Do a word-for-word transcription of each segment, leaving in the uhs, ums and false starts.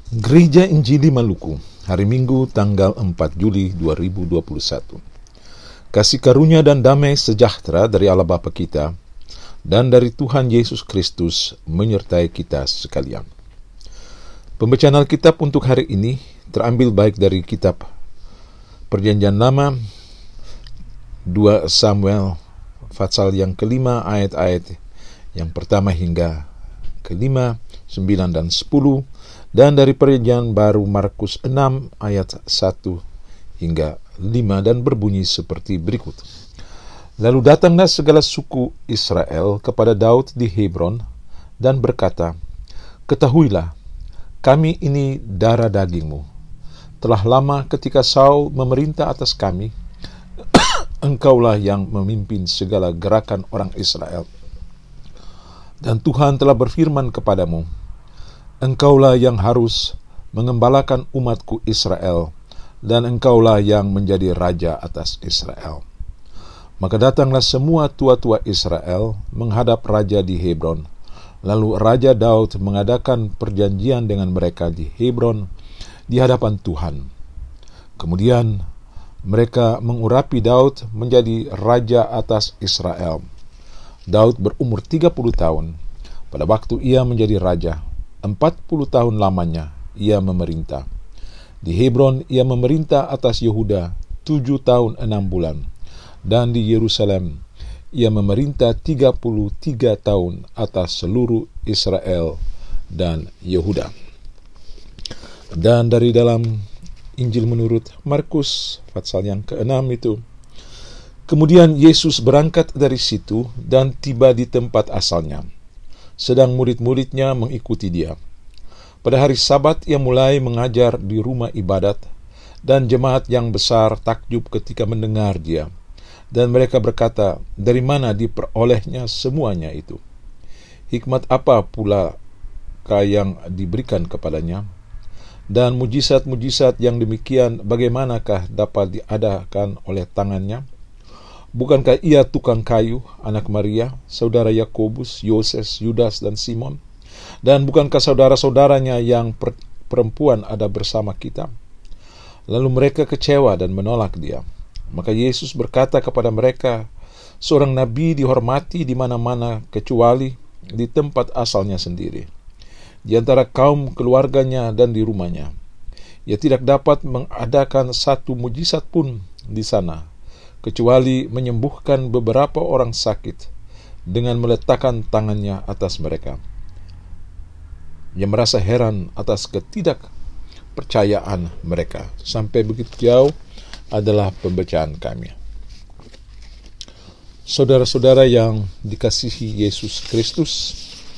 Gereja Injili Maluku, hari Minggu tanggal empat Juli dua ribu dua puluh satu. Kasih karunia dan damai sejahtera dari Allah Bapa kita dan dari Tuhan Yesus Kristus menyertai kita sekalian. Pembacaan Alkitab untuk hari ini terambil baik dari kitab Perjanjian Lama dua Samuel pasal yang kelima ayat-ayat yang pertama hingga kelima, sembilan dan sepuluh, dan dari Perjanjian Baru Markus enam ayat satu hingga lima, dan berbunyi seperti berikut. Lalu datanglah segala suku Israel kepada Daud di Hebron dan berkata, "Ketahuilah, kami ini darah dagingmu. Telah lama ketika Saul memerintah atas kami, engkaulah yang memimpin segala gerakan orang Israel. Dan Tuhan telah berfirman kepadamu, engkaulah yang harus mengembalakan umatku Israel, dan engkaulah yang menjadi raja atas Israel." Maka datanglah semua tua-tua Israel menghadap raja di Hebron. Lalu Raja Daud mengadakan perjanjian dengan mereka di Hebron di hadapan Tuhan. Kemudian mereka mengurapi Daud menjadi raja atas Israel. Daud berumur tiga puluh tahun. Pada waktu ia menjadi raja, empat puluh tahun lamanya ia memerintah. Di Hebron ia memerintah atas Yehuda tujuh tahun enam bulan. Dan di Yerusalem ia memerintah tiga puluh tiga tahun atas seluruh Israel dan Yehuda. Dan dari dalam Injil menurut Markus pasal yang keenam itu, kemudian Yesus berangkat dari situ dan tiba di tempat asalnya, sedang murid-muridnya mengikuti dia. Pada hari Sabat ia mulai mengajar di rumah ibadat, dan jemaat yang besar takjub ketika mendengar dia. Dan mereka berkata, dari mana diperolehnya semuanya itu? Hikmat apa pula yang diberikan kepadanya? Dan mujizat-mujizat yang demikian bagaimanakah dapat diadakan oleh tangannya? Bukankah ia tukang kayu, anak Maria, saudara Yakobus, Yoses, Yudas, dan Simon? Dan bukankah saudara-saudaranya yang perempuan ada bersama kita? Lalu mereka kecewa dan menolak dia. Maka Yesus berkata kepada mereka, seorang nabi dihormati di mana-mana kecuali di tempat asalnya sendiri, di antara kaum keluarganya dan di rumahnya. Ia tidak dapat mengadakan satu mujizat pun di sana, kecuali menyembuhkan beberapa orang sakit dengan meletakkan tangannya atas mereka. Ia merasa heran atas ketidakpercayaan mereka. Sampai begitu jauh adalah pembacaan kami. Saudara-saudara yang dikasihi Yesus Kristus,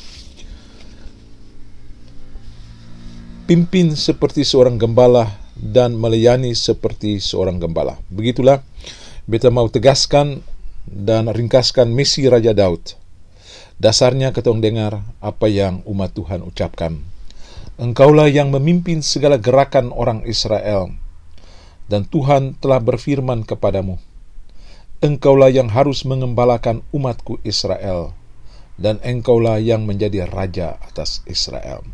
pimpin seperti seorang gembala dan melayani seperti seorang gembala. Begitulah beta mau tegaskan dan ringkaskan misi Raja Daud. Dasarnya ketong dengar apa yang umat Tuhan ucapkan. Engkaulah yang memimpin segala gerakan orang Israel, dan Tuhan telah berfirman kepadamu, engkaulah yang harus mengembalakan umatku Israel, dan engkaulah yang menjadi raja atas Israel.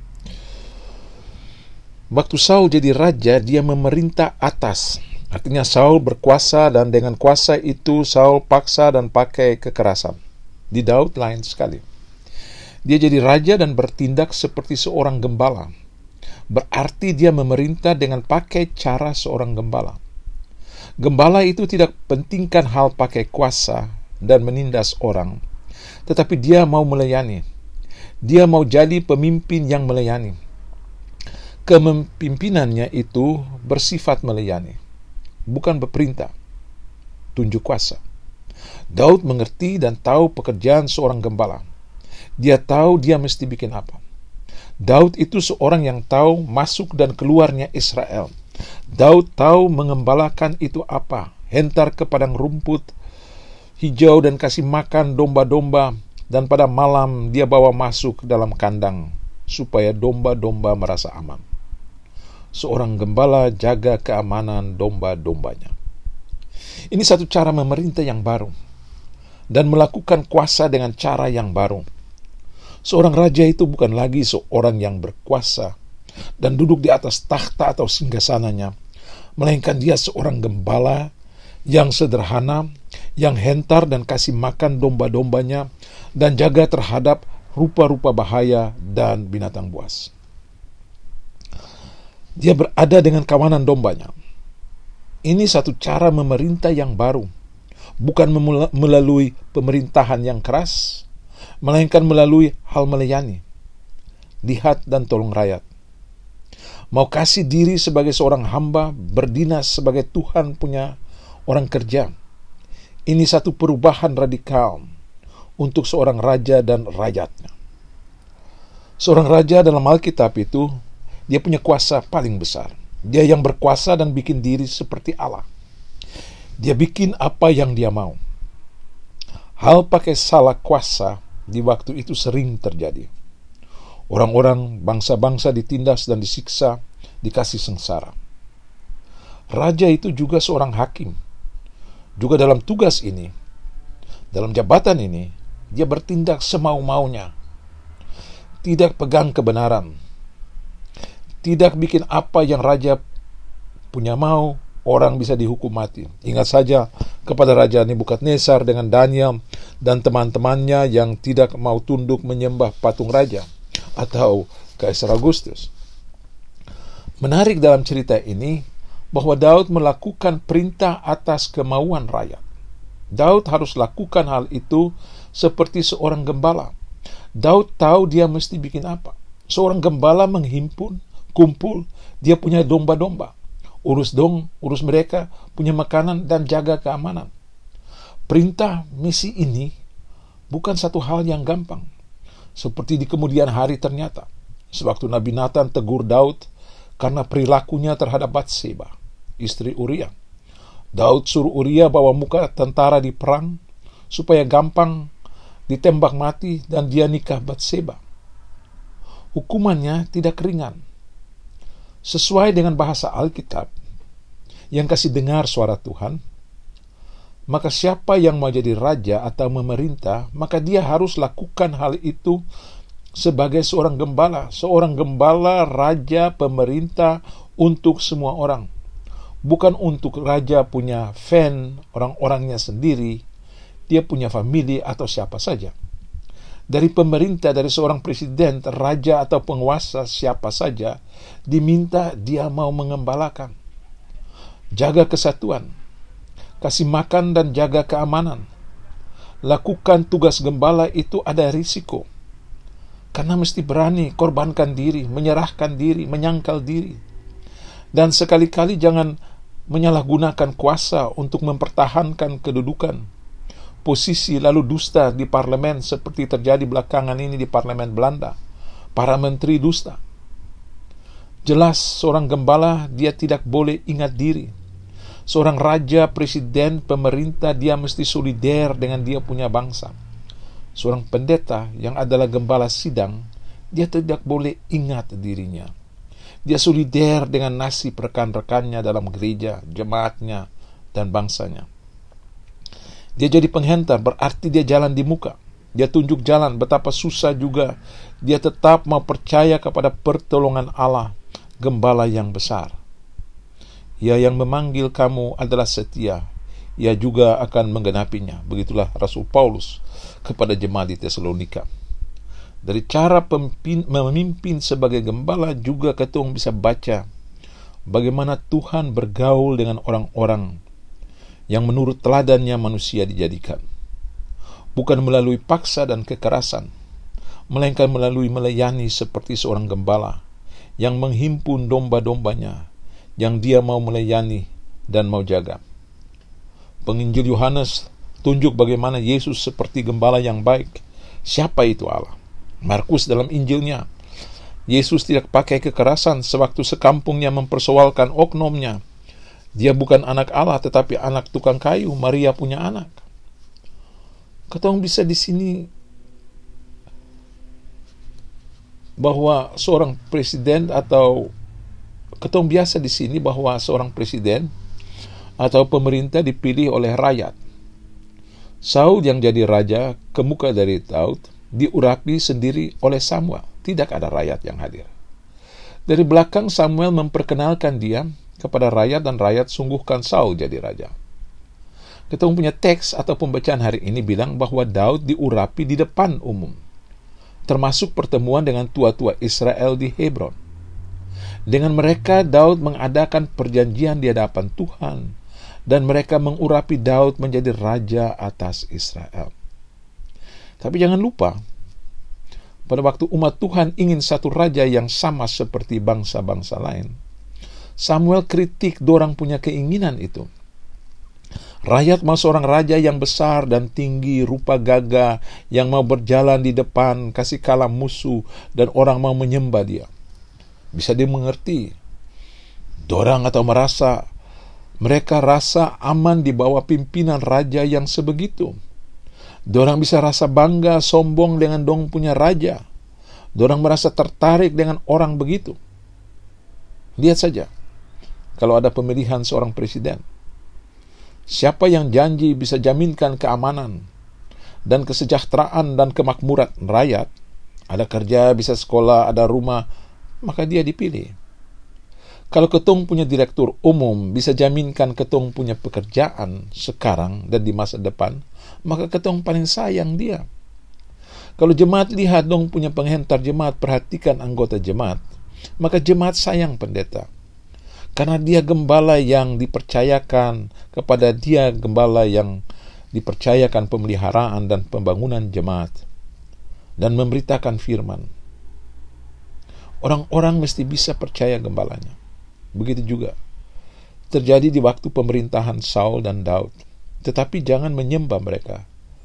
Waktu Saul jadi raja, dia memerintah atas. Artinya Saul berkuasa, dan dengan kuasa itu Saul paksa dan pakai kekerasan. Di Daud lain sekali. Dia jadi raja dan bertindak seperti seorang gembala. Berarti dia memerintah dengan pakai cara seorang gembala. Gembala itu tidak pentingkan hal pakai kuasa dan menindas orang, tetapi dia mau melayani. Dia mau jadi pemimpin yang melayani. Kepemimpinannya itu bersifat melayani, bukan berperintah, tunjuk kuasa. Daud mengerti dan tahu pekerjaan seorang gembala. Dia tahu dia mesti bikin apa. Daud itu seorang yang tahu masuk dan keluarnya Israel. Daud tahu mengembalakan itu apa. Hentar ke padang rumput hijau dan kasih makan domba-domba. Dan pada malam dia bawa masuk dalam kandang supaya domba-domba merasa aman. Seorang gembala jaga keamanan domba-dombanya. Ini satu cara memerintah yang baru dan melakukan kuasa dengan cara yang baru. Seorang raja itu bukan lagi seorang yang berkuasa, dan duduk di atas takhta atau singgasananya, melainkan dia seorang gembala yang sederhana, yang hentar dan kasih makan domba-dombanya, dan jaga terhadap rupa-rupa bahaya dan binatang buas. Dia berada dengan kawanan dombanya. Ini satu cara memerintah yang baru, bukan melalui pemerintahan yang keras, melainkan melalui hal melayani, lihat dan tolong rakyat. Mau kasih diri sebagai seorang hamba, berdinas sebagai Tuhan punya orang kerja. Ini satu perubahan radikal untuk seorang raja dan rakyatnya. Seorang raja dalam Alkitab itu, dia punya kuasa paling besar. Dia yang berkuasa dan bikin diri seperti Allah. Dia bikin apa yang dia mau. Hal pakai salah kuasa di waktu itu sering terjadi. Orang-orang bangsa-bangsa ditindas dan disiksa, dikasih sengsara. Raja itu juga seorang hakim. Juga dalam tugas ini, dalam jabatan ini, dia bertindak semau-maunya. Tidak pegang kebenaran. Tidak bikin apa yang raja punya mau, orang bisa dihukum mati. Ingat saja kepada Raja Nebukadnezar dengan Daniel dan teman-temannya yang tidak mau tunduk menyembah patung raja atau Kaisar Agustus. Menarik dalam cerita ini bahwa Daud melakukan perintah atas kemauan rakyat. Daud harus lakukan hal itu seperti seorang gembala. Daud tahu dia mesti bikin apa. Seorang gembala menghimpun, kumpul, dia punya domba-domba. Urus dong, urus mereka, punya makanan dan jaga keamanan. Perintah misi ini bukan satu hal yang gampang. Seperti di kemudian hari ternyata, sewaktu Nabi Nathan tegur Daud karena perilakunya terhadap Batseba, istri Uria. Daud suruh Uria bawa muka tentara di perang, supaya gampang ditembak mati dan dia nikah Batseba. Hukumannya tidak ringan. Sesuai dengan bahasa Alkitab, yang kasih dengar suara Tuhan, maka siapa yang mau jadi raja atau memerintah, maka dia harus lakukan hal itu sebagai seorang gembala. Seorang gembala, raja, pemerintah untuk semua orang. Bukan untuk raja punya fan, orang-orangnya sendiri, dia punya famili atau siapa saja. Dari pemerintah, dari seorang presiden, raja atau penguasa siapa saja, diminta dia mau mengembalakan. Jaga kesatuan, kasih makan dan jaga keamanan. Lakukan tugas gembala itu ada risiko. Karena mesti berani korbankan diri, menyerahkan diri, menyangkal diri. Dan sekali-kali jangan menyalahgunakan kuasa untuk mempertahankan kedudukan, posisi, lalu dusta di parlemen seperti terjadi belakangan ini di parlemen Belanda. Para menteri dusta. Jelas seorang gembala dia tidak boleh ingat diri. Seorang raja, presiden, pemerintah dia mesti solider dengan dia punya bangsa. Seorang pendeta yang adalah gembala sidang, dia tidak boleh ingat dirinya. Dia solider dengan nasib rekan-rekannya dalam gereja, jemaatnya, dan bangsanya. Dia jadi penghentar, berarti dia jalan di muka. Dia tunjuk jalan, betapa susah juga. Dia tetap mau percaya kepada pertolongan Allah, gembala yang besar. Ia yang memanggil kamu adalah setia. Ia juga akan menggenapinya. Begitulah Rasul Paulus kepada jemaat di Tesalonika. Dari cara pemimpin, memimpin sebagai gembala juga ketung bisa baca bagaimana Tuhan bergaul dengan orang-orang yang menurut teladannya manusia dijadikan. Bukan melalui paksa dan kekerasan, melainkan melalui melayani seperti seorang gembala yang menghimpun domba-dombanya, yang dia mau melayani dan mau jaga. Penginjil Yohanes tunjuk bagaimana Yesus seperti gembala yang baik. Siapa itu Allah? Markus dalam Injilnya, Yesus tidak pakai kekerasan sewaktu sekampungnya mempersoalkan oknumnya. Dia bukan anak Allah tetapi anak tukang kayu. Maria punya anak. Ketong bisa di sini bahwa seorang presiden atau ketong biasa di sini bahwa seorang presiden atau pemerintah dipilih oleh rakyat. Saul yang jadi raja ke muka dari Daud diurapi sendiri oleh Samuel. Tidak ada rakyat yang hadir. Dari belakang Samuel memperkenalkan dia kepada rakyat, dan rakyat sungguhkan Saul jadi raja. Kita punya teks atau pembacaan hari ini bilang bahwa Daud diurapi di depan umum, termasuk pertemuan dengan tua-tua Israel di Hebron. Dengan mereka Daud mengadakan perjanjian di hadapan Tuhan, dan mereka mengurapi Daud menjadi raja atas Israel. Tapi jangan lupa, pada waktu umat Tuhan ingin satu raja yang sama seperti bangsa-bangsa lain, Samuel kritik dorang punya keinginan itu. Rakyat mau seorang raja yang besar dan tinggi, rupa gagah, yang mau berjalan di depan, kasih kalah musuh, dan orang mau menyembah dia. Bisa dimengerti. Dorang atau merasa, mereka rasa aman di bawah pimpinan raja yang sebegitu. Dorang bisa rasa bangga, sombong dengan dong punya raja. Dorang merasa tertarik dengan orang begitu. Lihat saja, kalau ada pemilihan seorang presiden, siapa yang janji bisa jaminkan keamanan dan kesejahteraan dan kemakmuran rakyat, ada kerja, bisa sekolah, ada rumah, maka dia dipilih. Kalau ketong punya direktur umum bisa jaminkan ketong punya pekerjaan sekarang dan di masa depan, maka ketong paling sayang dia. Kalau jemaat lihat dong punya penghentar jemaat, perhatikan anggota jemaat, maka jemaat sayang pendeta. Karena dia gembala yang dipercayakan, kepada dia gembala yang dipercayakan pemeliharaan dan pembangunan jemaat, dan memberitakan firman. Orang-orang mesti bisa percaya gembalanya. Begitu juga terjadi di waktu pemerintahan Saul dan Daud. Tetapi jangan menyembah mereka.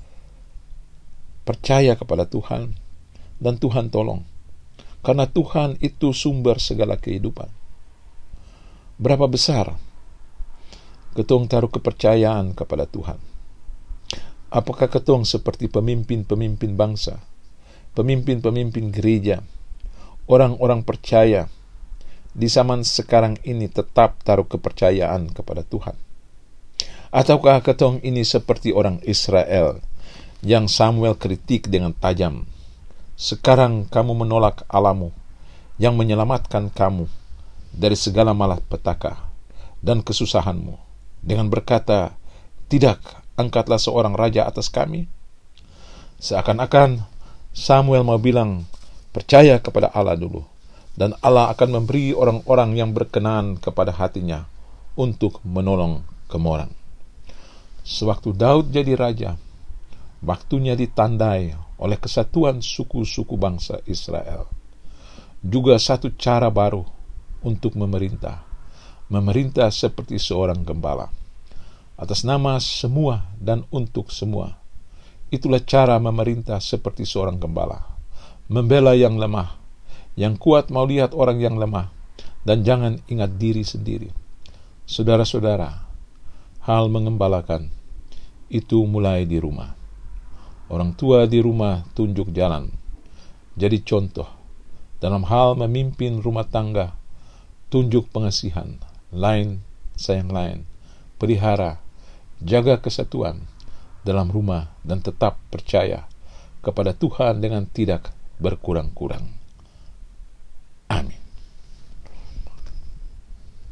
Percaya kepada Tuhan, dan Tuhan tolong. Karena Tuhan itu sumber segala kehidupan. Berapa besar ketong taruh kepercayaan kepada Tuhan? Apakah ketong seperti pemimpin-pemimpin bangsa, pemimpin-pemimpin gereja, orang-orang percaya di zaman sekarang ini tetap taruh kepercayaan kepada Tuhan? Ataukah ketong ini seperti orang Israel yang Samuel kritik dengan tajam? Sekarang kamu menolak Allahmu yang menyelamatkan kamu dari segala malapetaka dan kesusahanmu, dengan berkata, tidak, angkatlah seorang raja atas kami. Seakan-akan Samuel mau bilang, percaya kepada Allah dulu, dan Allah akan memberi orang-orang yang berkenan kepada hatinya untuk menolong kamu orang. Sewaktu Daud jadi raja, waktunya ditandai oleh kesatuan suku-suku bangsa Israel. Juga satu cara baru untuk memerintah. Memerintah seperti seorang gembala. Atas nama semua dan untuk semua. Itulah cara memerintah seperti seorang gembala. Membela yang lemah. Yang kuat mau lihat orang yang lemah. Dan jangan ingat diri sendiri. Saudara-saudara, hal mengembalakan itu mulai di rumah. Orang tua di rumah tunjuk jalan. Jadi contoh. Dalam hal memimpin rumah tangga, tunjuk pengasihan, lain sayang lain, pelihara, jaga kesatuan dalam rumah, dan tetap percaya kepada Tuhan dengan tidak berkurang-kurang.